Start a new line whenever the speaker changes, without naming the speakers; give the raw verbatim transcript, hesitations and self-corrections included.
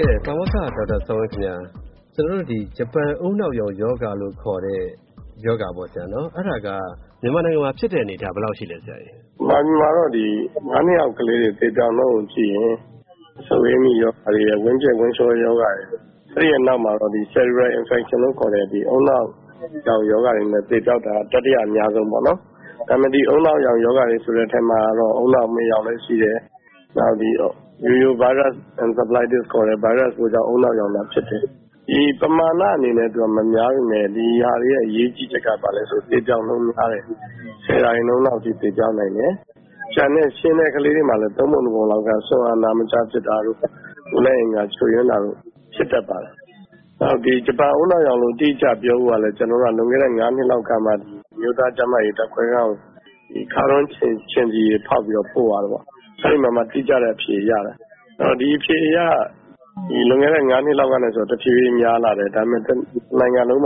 ကဲပါမောက္ခဒေါက်တာဆောင်းဝင်းခင်ဗျာကျွန်တော်တို့ဒီဂျပန်အုံနောက်ရောင်ယောဂလို့ခေါ်တဲ့ယောဂပေါ့ဆရာနော်အဲ့ဒါကမြန်မာနိုင်ငံမှာဖြစ်တဲ့အနေအထားဘယ်လောက်ရှိလဲဆရာကြီး
။မြန်မာတော့ဒီငါးနှစ်အောက်ကလေးတွေတေချောင်းလုံးကိုကြည့်ရင်ဆိုရင်းမိယောဂါတွေဝင်းကျက်ဝင်းလျှောယောဂါတွေအဲ့ဒီနောက်မှာတော့ဒီ cerebral infection လို့ခေါ်တဲ့ဒီအုံနောက်ရောင်ယောဂါတွေနဲ့တေချောက်တာတတိယအများဆုံးပေါ့နော်။ဒါပေမဲ့ဒီအုံနောက်ရောင်ယောဂါတွေဆိုတဲ့ထဲမှာတော့အုံနောက်မေးရောင်လည်းရှိတယ်။နောက်ဒီ Uveitis virus encephalitis ခေါ်တဲ့ virus ကိုကြောင့်အုံနောက်ရောင်တာဖြစ်တယ်။ဒီပမာဏအနေနဲ့သူကမများဘူးနဲ့ဒီဟာတွေရဲ့အရေးကြီးချက်ကပါလဲဆိုတေချောင်းလုံးများတယ်။ဆယ်ရာခိုင်နှုန်းလောက်ထိတေချောင်းနိုင်တယ်။ကျန်တဲ့ရှင်းတဲ့ကလေးတွေမှာလည်းသုံးပုံတစ်ပုံလောက်ကဆွမ်းအားနာမကျဖြစ်တာတို့ဦးလည်းအင်္ဂါချွေရင်းတာတို့ဖြစ်တတ်ပါတယ်။နောက်ဒီဂျပန်အုံနောက်ရောင်လို့တိကျပြောဖို့ကလည်းကျွန်တော်ကလွန်ခဲ့တဲ့ငါးနှစ်လောက်ကမှဒီမြို့သားကျန်းမာရေးတပ်ခွဲကောင်ဒီခါရွန်ချင်းချင်းကြီးဖောက်ပြီးတော့ပို့သွားတယ်ပေါ့။အဲဒီမှာမှတိကျတဲ့အဖြေရတယ်။အဲ့တော့ဒီအဖြေရဒီလွန်ခဲ့တဲ့ငါးနှစ်လောက်ကနေဆိုတဖြည်းဖြည်းများလာတယ်ဒါပေမဲ့နိုင်ငံလုံး